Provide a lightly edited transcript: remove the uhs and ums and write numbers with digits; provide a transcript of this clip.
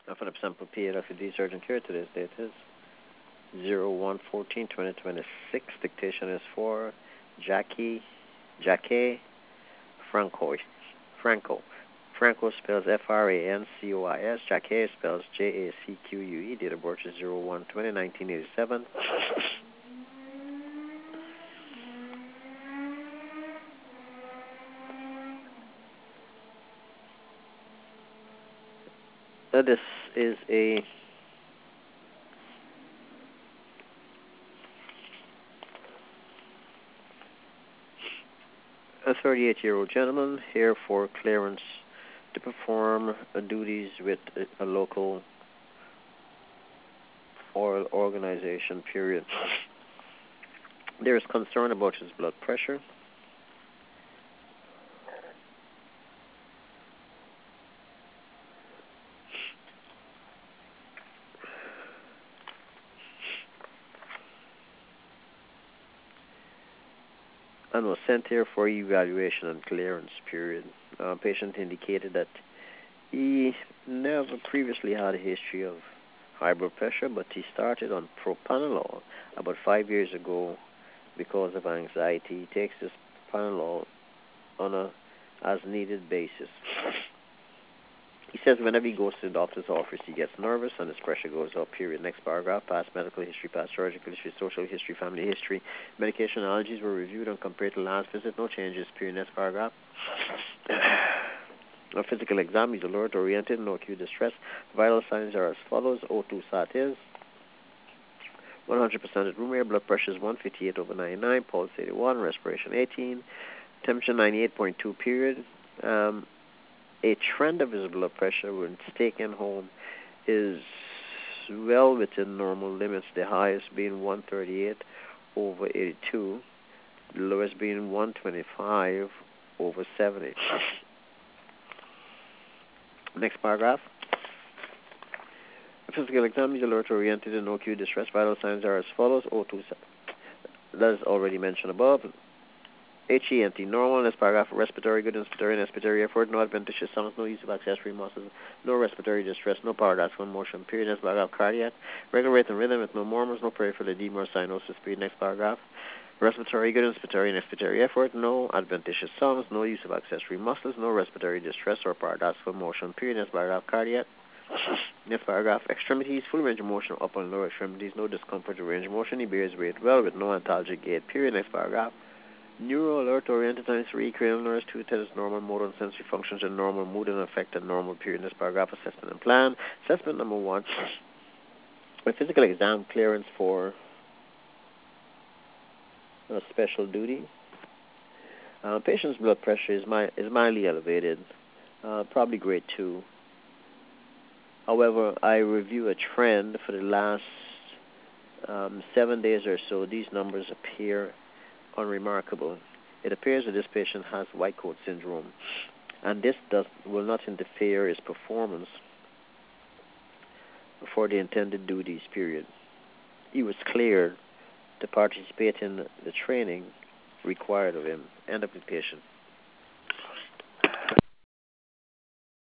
For the sample period of the urgent care today's date is 01/14/2026. Dictation is for Jackie Francois. Franco. Franco spells Francois. Jackie spells Jacque. Date of birth is 01/20/1987. This is a 38-year-old gentleman here for clearance to perform duties with a local oil organization, period. There is concern about his blood pressure. And was sent here for evaluation and clearance, period. Patient indicated that he never previously had a history of high blood pressure, but he started on propranolol about 5 years ago because of anxiety. He takes this propranolol on a as-needed basis. He says whenever he goes to the doctor's office, he gets nervous and his pressure goes up, period. Next paragraph, past medical history, past surgical history, social history, family history. Medication allergies were reviewed and compared to last visit. No changes, period. Next paragraph. A physical exam, he's alert, oriented, no acute distress. Vital signs are as follows. O2 sat is 100% at room air. Blood pressure is 158/99. Pulse 81. Respiration 18. Temperature 98.2, period. A trend of his blood pressure when it's taken home is well within normal limits, the highest being 138/82, the lowest being 125/70. Next paragraph. A physical exam is alert, oriented, and no acute distress. Vital signs are as follows. O2, that is already mentioned above. HENT, normal. Next paragraph, respiratory, good inspiratory and expiratory effort, no adventitious sounds, no use of accessory muscles, no respiratory distress, no paradoxical motion, period. Next paragraph, cardiac, regular rate and rhythm with no murmurs, no peripheral edema or cyanosis, period. Next paragraph, respiratory, good inspiratory and expiratory effort, no adventitious sounds, no use of accessory muscles, no respiratory distress or paradoxical motion, period. Next paragraph, cardiac. Next paragraph, extremities, full range of motion, upper and lower extremities, no discomfort or range of motion, he bears weight well with no antalgic gait, period. Next paragraph, neuro alert, oriented times 3, cranial nerves 2, tests normal motor and sensory functions and normal mood and affected normal, period. This paragraph, assessment and plan. Assessment number 1, a physical exam clearance for a special duty. Patient's blood pressure is mildly elevated, probably grade 2. However, I review a trend for the last 7 days or so. These numbers appear unremarkable. It appears that this patient has white coat syndrome, and this will not interfere his performance for the intended duties, period. He was cleared to participate in the training required of him. End of the patient.